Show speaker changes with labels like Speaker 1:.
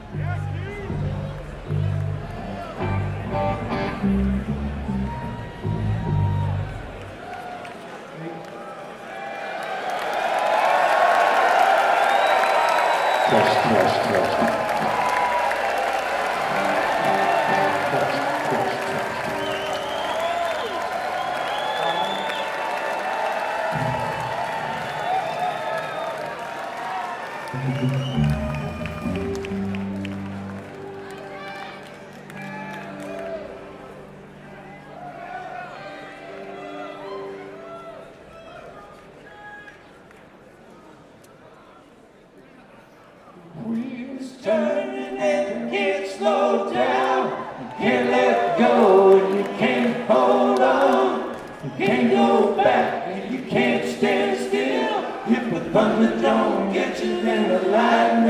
Speaker 1: Wheels turning and you can't slow down. You can't let go and you can't hold on. You can't go back and you can't stand still. If the thunder don't get you, then the lightning